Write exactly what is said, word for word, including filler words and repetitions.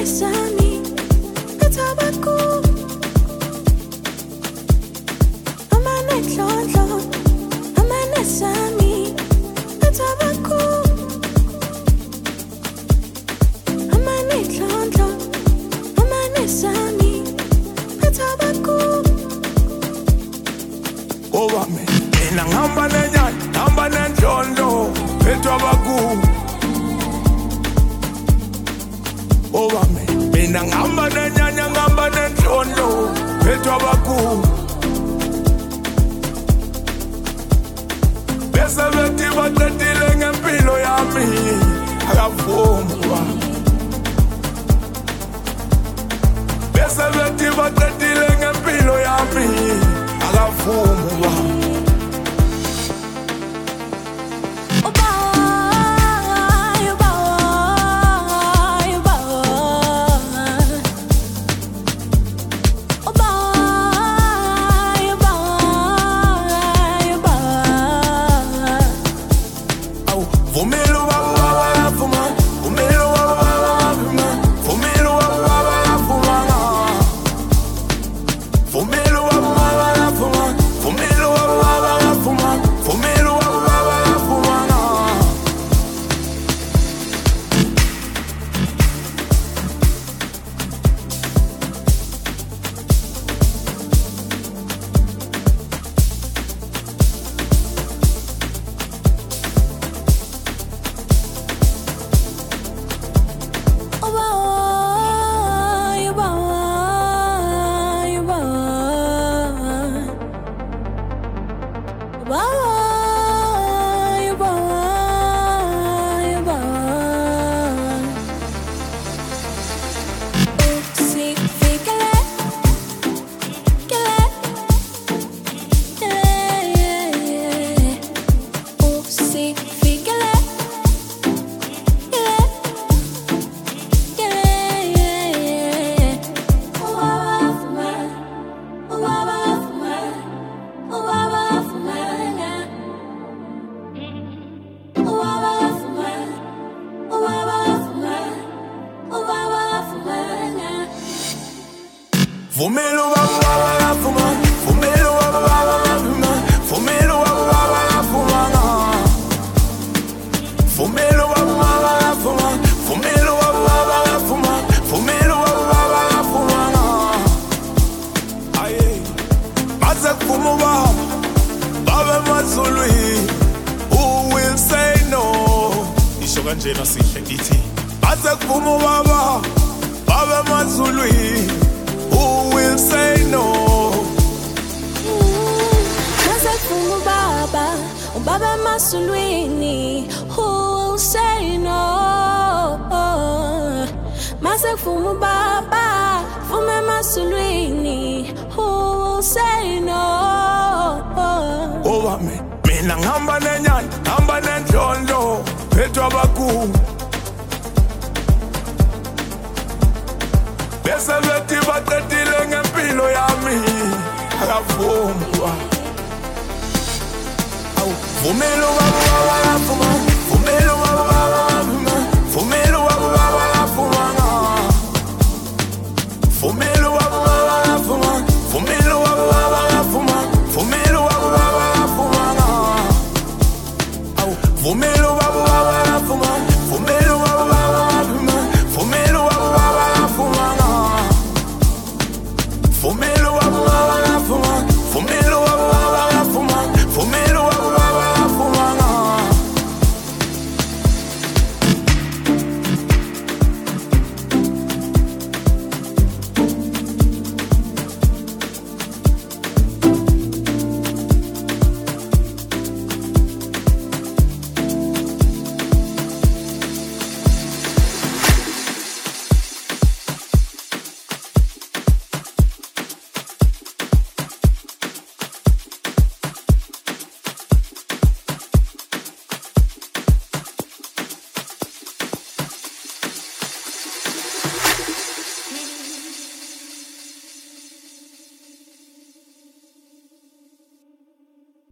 Amanasami, Katabaku, Amanatlondo, Amanasami, Katabaku, Amanatlondo, Amanasami, Katabaku. Over me, in a hamba nenyan, hamba nenjondo, Katabaku. Over me, in a hamba nenyan, hamba nenjondo, Katabaku. Besa veti batati ngempilo yami akavuma. Besa veti batati ngempilo yami akavuma. Fumelo wa wa wa fuma, fumelo wa wa wa fuma, fumelo wa wa wa fuma, fumelo wa wa wa fuma, fumelo wa wa wa fuma, fumelo wa wa wa fuma. Aye, maza kumu wa, baba mazului, who will say no? Isho kanjena sihle ithi, maza kumu wa, baba mazului. Who will say no? Masafumu baba, baba masulwini. Who will say no? Masafumu baba, fume masulwini. Who will say no? Over me, mina ngamba nenyan, ngamba nenjondo, Katabaku. Besa veti batati ngempilo yami akavuma. Au, vumelo wa wa wa fuma.